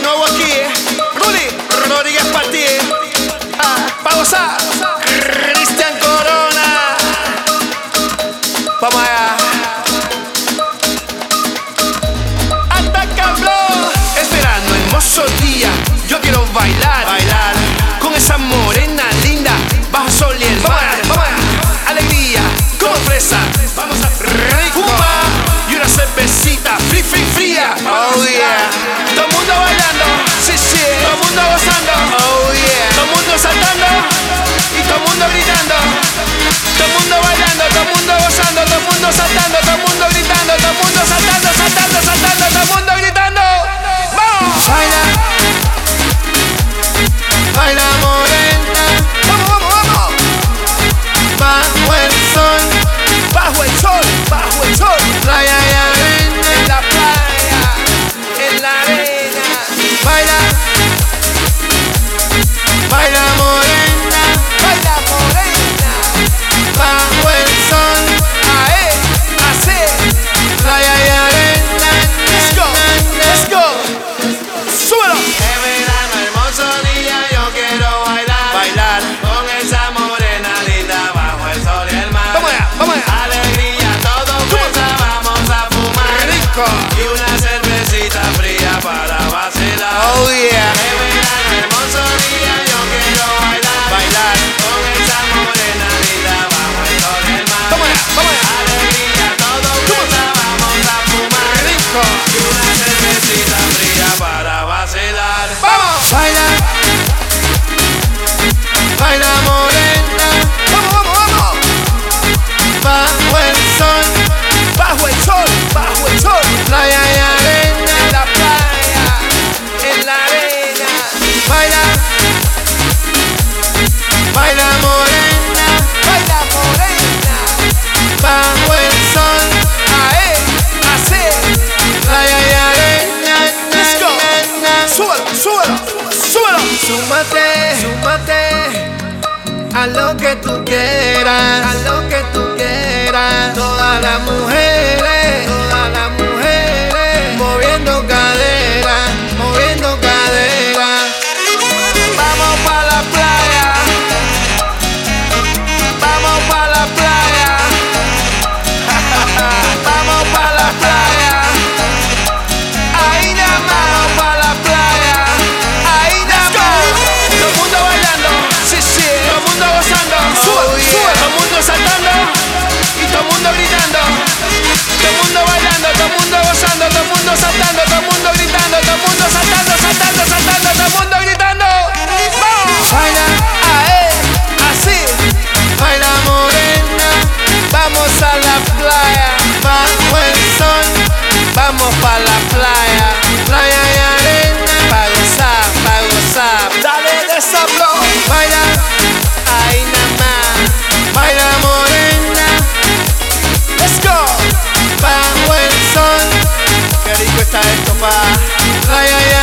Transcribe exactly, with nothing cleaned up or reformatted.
nuevo aquí, Ruli Rodríguez para ti, ah, pa' gozar, Cristian Corona. Vamos allá. Ataca Block. Es verano, hermoso día. Yo quiero bailar, bailar con esa morena linda, bajo sol y el mar. Vamos allá. Alegría, como fresa. Vamos a fumar y una cervecita fría, fría, fría. Oh yeah. Todo el mundo bailando, sí, sí. Todo el mundo gozando, oh yeah. Todo el mundo saltando y todo el mundo gritando. Todo el mundo bailando, todo el mundo gozando, todo el mundo saltando, todo el mundo gritando, todo el mundo saltando, saltando, saltando, todo el mundo gritando. ¡Vamos! Baila, baila morena. Vamos, vamos, vamos. Bajo el sol, bajo el sol, bajo el sol. Playa y arena, en la playa, en la arena. Baila, baila morena, baila morena. Bajo el sol, ae, así. Playa y arena. Let's go, let's go. Súbelo. Es verano, hermoso día, yo quiero bailar, Bailar. con esa morena linda bajo el sol y el mar. Vamos allá, vamos allá. Alegría, todo fuerza, vamos a fumar. Rico. Y una cervecita fría para vacilar. Oh yeah. Es verano, hermoso día, yo quiero bailar, Bailar. con esa morena linda bajo el sol y el mar. Vamos allá, vamos allá. Alegría, todo fuerza, vamos a fumar. Rico. Y una cervecita fría para vacilar. Vamos. Baila, baila morena. Vamos, vamos, vamos. Bajo el sol, bajo el sol, bajo el sol. Playa y arena, en la playa, en la arena. Baila, baila morena, baila morena. Bajo el sol, ae, así. Playa y arena. Let's go. Súbelo, súbelo, súbelo. Súmate, súmate a lo que tú quieras, a lo que tú quieras. Todas las mujeres, todas las mujeres, moviendo cadera, moviendo cadera. Vamos pa' la playa, vamos pa' la playa, vamos pa' la playa. Ahí nada más, vamos pa' la playa, ahí nada más. Todo el mundo bailando, sí, sí. Todo el mundo gozando, sube, sube. Todo el mundo saltando y todo el mundo gritando. Todo el mundo bailando, todo el mundo gozando, todo el mundo saltando, todo el mundo gritando, todo el mundo saltando, saltando, saltando, todo el mundo gritando. ¡Vamos! Baila, ae, así. Baila morena, vamos a la playa, bajo el sol, vamos pa' la playa, playa y arena, pa' gozar, pa' gozar. Dale de esa Block. Baila, ahí nada más. Baila morena. Let's go. Bajo el sol. Qué rico está esto, pa. Playa y